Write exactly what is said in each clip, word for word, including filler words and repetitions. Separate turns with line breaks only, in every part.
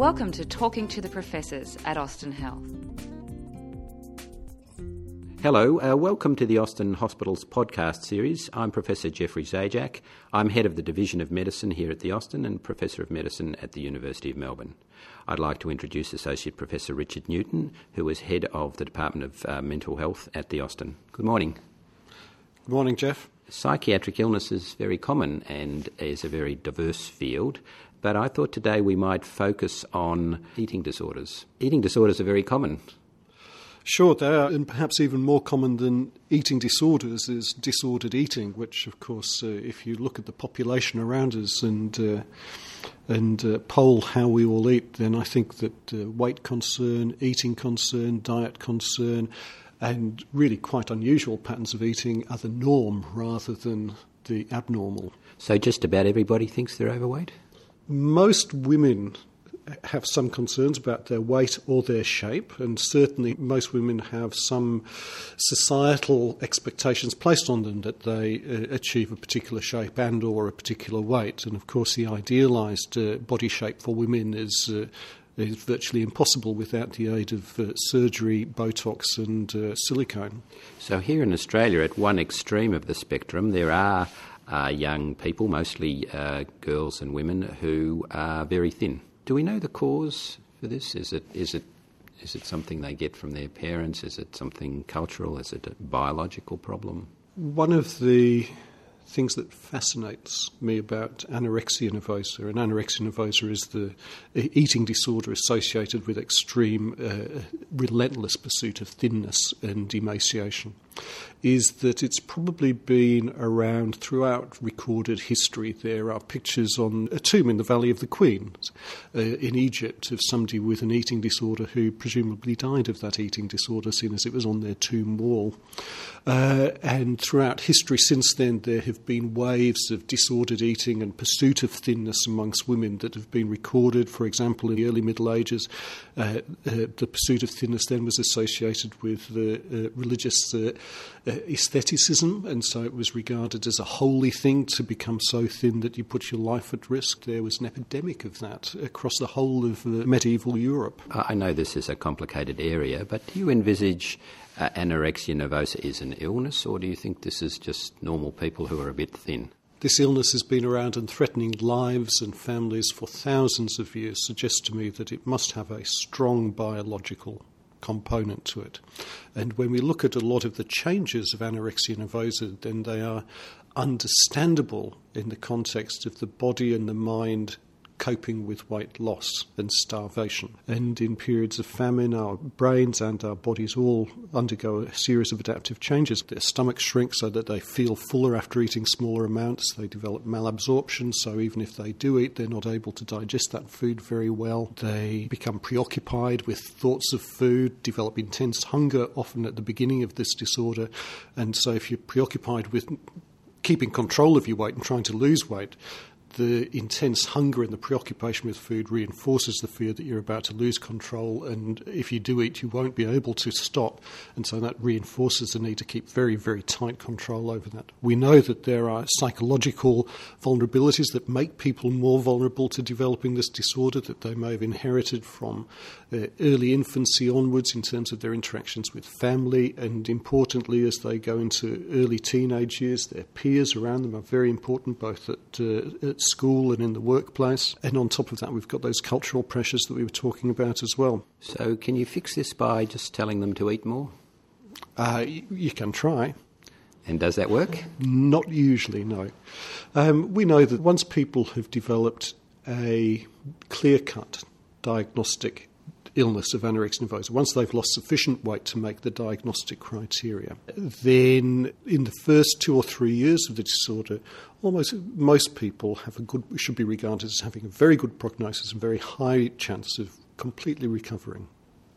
Welcome to Talking to the Professors at Austin Health.
Hello, uh, welcome to the Austin Hospital's podcast series. I'm Professor Jeffrey Zajac. I'm Head of the Division of Medicine here at the Austin and Professor of Medicine at the University of Melbourne. I'd like to introduce Associate Professor Richard Newton, who is Head of the Department of uh, Mental Health at the Austin. Good morning.
Good morning, Jeff.
Psychiatric illness is very common and is a very diverse field, but I thought today we might focus on eating disorders. Eating disorders are very common.
Sure, they are, and perhaps even more common than eating disorders is disordered eating, which, of course, uh, if you look at the population around us and uh, and uh, poll how we all eat, then I think that uh, weight concern, eating concern, diet concern, and really quite unusual patterns of eating are the norm rather than the abnormal.
So just about everybody thinks they're overweight?
Most women have some concerns about their weight or their shape, and certainly most women have some societal expectations placed on them that they uh, achieve a particular shape and or a particular weight. And of course the idealised uh, body shape for women is uh, is virtually impossible without the aid of uh, surgery, Botox and uh, silicone.
So here in Australia, at one extreme of the spectrum, there are uh, young people, mostly uh, girls and women, who are very thin. Do we know the cause for this? Is it is it is it something they get from their parents? Is it something cultural? Is it a biological problem?
One of the things that fascinates me about anorexia nervosa, and anorexia nervosa is the eating disorder associated with extreme, uh, relentless pursuit of thinness and emaciation, is that it's probably been around throughout recorded history. There are pictures on a tomb in the Valley of the Queen uh, in Egypt of somebody with an eating disorder who presumably died of that eating disorder, seeing as it was on their tomb wall. Uh, and throughout history since then, there have been waves of disordered eating and pursuit of thinness amongst women that have been recorded. For example, in the early Middle Ages, uh, uh, the pursuit of thinness then was associated with uh, uh, religious uh, uh, aestheticism, and so it was regarded as a holy thing to become so thin that you put your life at risk. There was an epidemic of that across the whole of uh, medieval Europe.
I know this is a complicated area, but do you envisage uh, anorexia nervosa is an illness, or do you think this is just normal people who are a bit thin?
This illness has been around and threatening lives and families for thousands of years. Suggests to me that it must have a strong biological component to it. And when we look at a lot of the changes of anorexia nervosa, then they are understandable in the context of the body and the mind coping with weight loss and starvation. And in periods of famine, our brains and our bodies all undergo a series of adaptive changes. Their stomachs shrink so that they feel fuller after eating smaller amounts. They develop malabsorption, so even if they do eat, they're not able to digest that food very well. They become preoccupied with thoughts of food, develop intense hunger, often at the beginning of this disorder. And so if you're preoccupied with keeping control of your weight and trying to lose weight, the intense hunger and the preoccupation with food reinforces the fear that you're about to lose control, and if you do eat, you won't be able to stop, and so that reinforces the need to keep very, very tight control over that. We know that there are psychological vulnerabilities that make people more vulnerable to developing this disorder, that they may have inherited from uh, early infancy onwards in terms of their interactions with family, and importantly, as they go into early teenage years, their peers around them are very important, both at, uh, at school and in the workplace. And on top of that, we've got those cultural pressures that we were talking about as well.
So can you fix this by just telling them to eat more?
Uh, you, you can try.
And does that work?
Not usually, no. Um, we know that once people have developed a clear-cut diagnostic illness of anorexia nervosa, once they've lost sufficient weight to make the diagnostic criteria, then in the first two or three years of the disorder, almost most people have a good, should be regarded as having a very good prognosis and very high chance of completely recovering.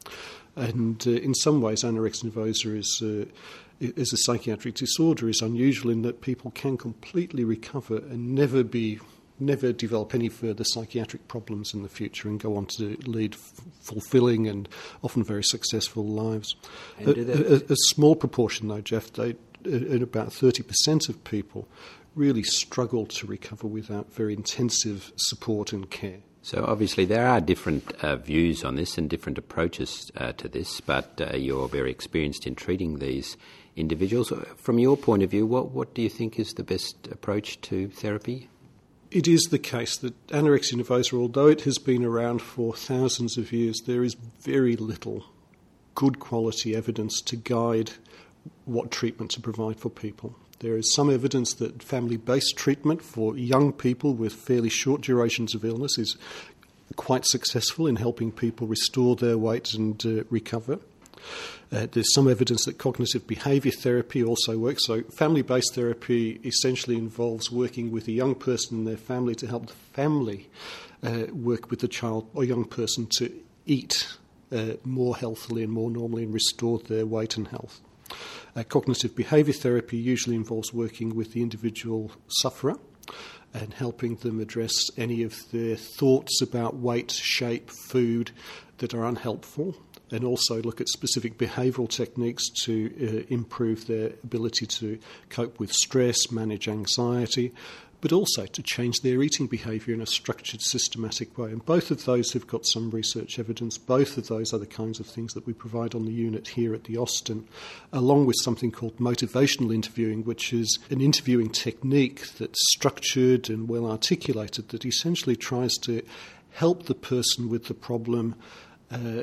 And uh, in some ways, anorexia nervosa is, uh, is a psychiatric disorder, is unusual in that people can completely recover and never be never develop any further psychiatric problems in the future and go on to lead f- fulfilling and often very successful lives. A, a, a small proportion, though, Jeff, they, at about thirty percent of people, really struggle to recover without very intensive support and care.
So obviously there are different uh, views on this and different approaches uh, to this, but uh, you're very experienced in treating these individuals. From your point of view, what, what do you think is the best approach to therapy?
It is the case that anorexia nervosa, although it has been around for thousands of years, there is very little good quality evidence to guide what treatment to provide for people. There is some evidence that family-based treatment for young people with fairly short durations of illness is quite successful in helping people restore their weight and uh, recover. Uh, there's some evidence that cognitive behaviour therapy also works. So family-based therapy essentially involves working with a young person and their family to help the family uh, work with the child or young person to eat uh, more healthily and more normally and restore their weight and health. Uh, cognitive behaviour therapy usually involves working with the individual sufferer and helping them address any of their thoughts about weight, shape, food that are unhelpful, and also look at specific behavioural techniques to uh, improve their ability to cope with stress, manage anxiety, but also to change their eating behaviour in a structured, systematic way. And both of those have got some research evidence. Both of those are the kinds of things that we provide on the unit here at the Austin, along with something called motivational interviewing, which is an interviewing technique that's structured and well articulated that essentially tries to help the person with the problem uh,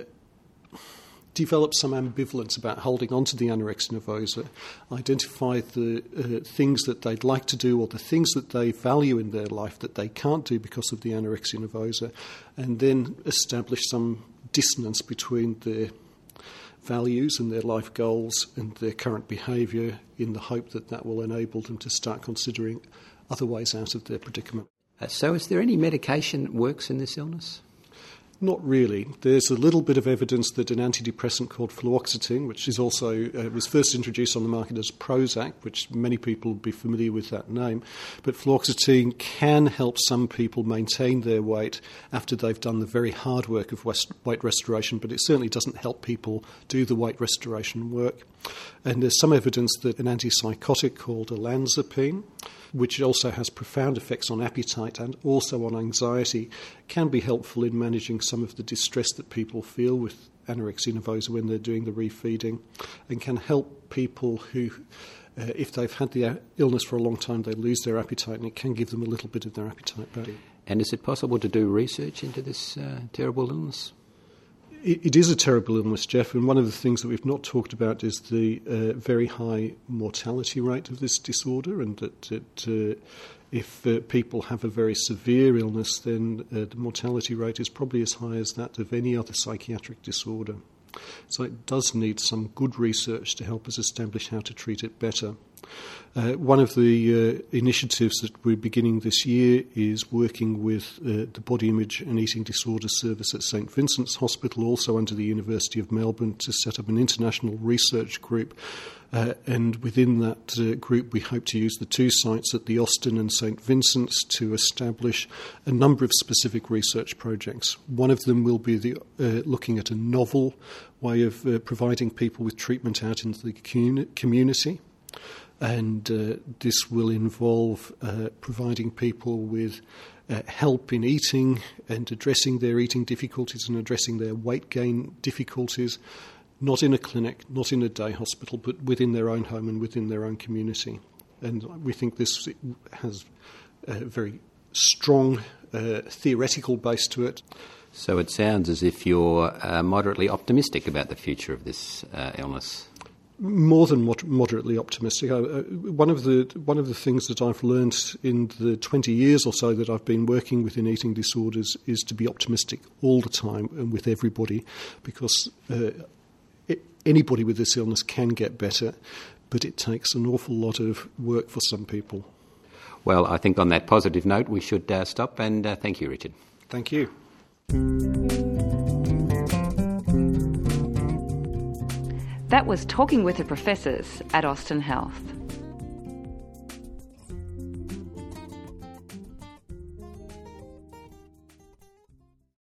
develop some ambivalence about holding on to the anorexia nervosa, identify the uh, things that they'd like to do or the things that they value in their life that they can't do because of the anorexia nervosa, and then establish some dissonance between their values and their life goals and their current behaviour in the hope that that will enable them to start considering other ways out of their predicament.
Uh, so is there any medication that works in this illness?
Not really. There's a little bit of evidence that an antidepressant called fluoxetine, which is also uh, was first introduced on the market as Prozac, which many people will be familiar with that name, but fluoxetine can help some people maintain their weight after they've done the very hard work of weight restoration, but it certainly doesn't help people do the weight restoration work. And there's some evidence that an antipsychotic called olanzapine, which also has profound effects on appetite and also on anxiety, can be helpful in managing some of the distress that people feel with anorexia nervosa when they're doing the refeeding, and can help people who, uh, if they've had the illness for a long time, they lose their appetite, and it can give them a little bit of their appetite back.
And is it possible to do research into this uh, terrible illness?
It is a terrible illness, Jeff, and one of the things that we've not talked about is the uh, very high mortality rate of this disorder, and that, that uh, if uh, people have a very severe illness, then uh, the mortality rate is probably as high as that of any other psychiatric disorder. So it does need some good research to help us establish how to treat it better. Uh, one of the uh, initiatives that we're beginning this year is working with uh, the Body Image and Eating Disorders Service at St Vincent's Hospital, also under the University of Melbourne, to set up an international research group. Uh, and within that uh, group, we hope to use the two sites at the Austin and St Vincent's to establish a number of specific research projects. One of them will be the, uh, looking at a novel way of uh, providing people with treatment out into the community. And uh, this will involve uh, providing people with uh, help in eating and addressing their eating difficulties and addressing their weight gain difficulties, not in a clinic, not in a day hospital, but within their own home and within their own community. And we think this has a very strong uh, theoretical base to it.
So it sounds as if you're uh, moderately optimistic about the future of this uh, illness.
More than mod- moderately optimistic. Uh, one of the one of the things that I've learned in the twenty years or so that I've been working within eating disorders is to be optimistic all the time and with everybody, because uh, it, anybody with this illness can get better, but it takes an awful lot of work for some people.
Well, I think on that positive note we should uh, stop, and uh, thank you, Richard.
Thank you.
That was Talking with the Professors at Austin Health.